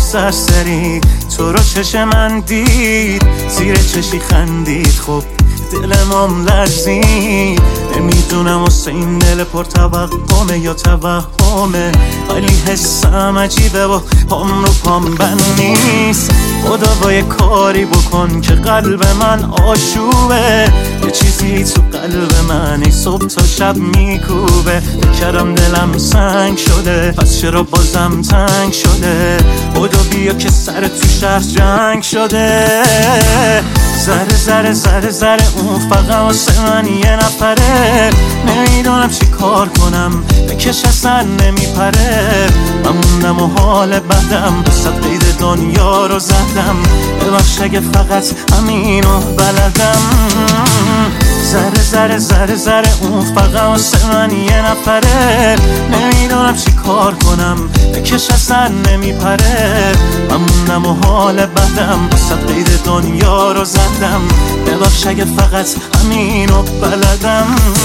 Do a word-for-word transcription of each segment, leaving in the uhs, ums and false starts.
سرسری تو رو چشم من دید، زیر چشی خندید، خب دلمم لرزید. نمیدونم واسه این دل پر توقمه یا توهمه، ولی حسم عجیبه و پام رو پام بند نیست. خدا با یه کاری بکن که قلب من آشوبه، یه چیزی تو قلب من ای صبح تا شب میکوبه. بکرم دلم سنگ شده، پس چرا بازم تنگ شده؟ خدا بیا که سر تو شهر جنگ شده. ذره ذره ذره ذره اون فقط واسه من یه نفره، نمیدونم چی کار کنم بکش اصلا نمیپره. من موندم و حال بدم بسد قید دنیا رو زدم، ببخش اگه فقط همینو بلدم. ذره ذره ذره ذره اون فقط واسه من یه نفره، نمیدونم چی کار کنم بکش اصلا نمیپره. من موندم و حال بدم بسد قید دنیا رو زدم، ببخش اگه فقط همینو بلدم.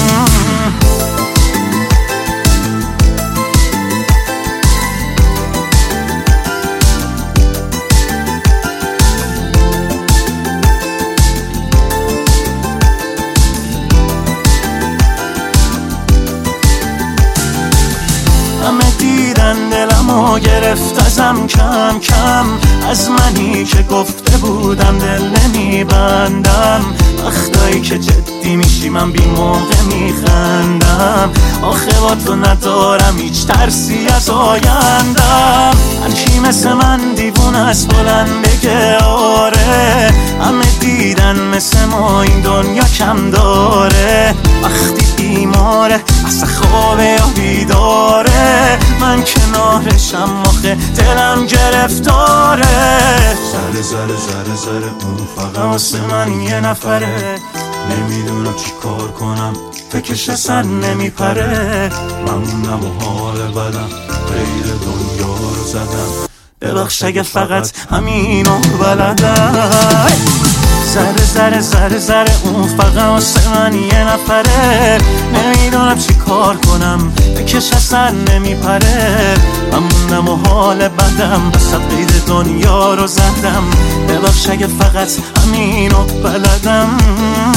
همه دیدن دلمو گرفت ازم کم کم، از منی که گفته بودم دل نمیبندم. وقتایی که جدی میشی من بی موقع میخندم، آخه با تو ندارم هیچ ترسی از آیندم. هرکی مثل من دیوونه است بلند بگه آره، همه دیدن مثل ما این دنیا کم داره. وقتی بیماره اصلا خوابه یا بیداره، من کنارشم آخه دلم گرفتاره. ذره ذره ذره ذره اون فقط واسه من یه نفره، نمیدونم چی کار کنم فکرش اصلا نمیپره. من موندم و حال بدم غیر دنیا رو زدم، ببخش اگه فقط همینو بلدم. ذره ذره ذره ذره اون فقط واسه من یه نفره، نمیدونم چی کار کنم بکش اصلا نمیپره. من موندم و حال بدم بسد قید دنیا رو زدم، ببخش اگه فقط همینو بلدم.